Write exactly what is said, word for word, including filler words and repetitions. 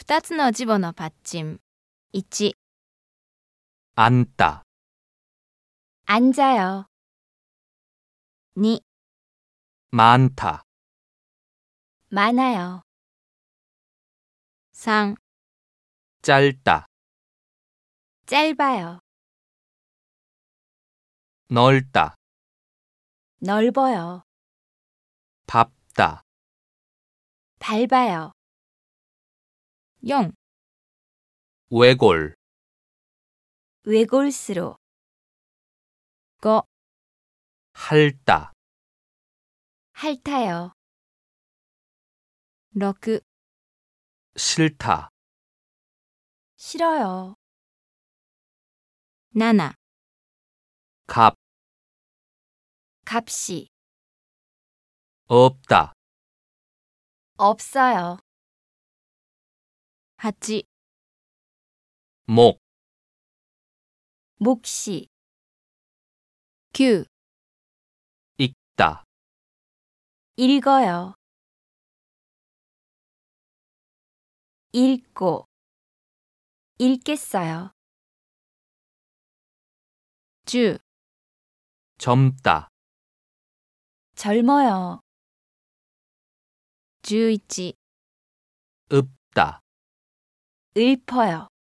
ふたつの字母のパッチン。いち、 앉다, 앉아요. に、 많다, 많아요. さん、 짧다, 짧아요. 넓다, 넓어요. 밟다, 밟아요. よん、 외골, 외골수로. ご、 핥다, 핥아요. ろく、 싫다, 싫어요. なな、 값, 값이. 없다, 없어요. はち、 목, 몫이. きゅう、 읽다, 읽어요. 읽고. 읽겠어요. じゅう、 젊다, 젊어요. じゅういち、 읊다, 읊어요.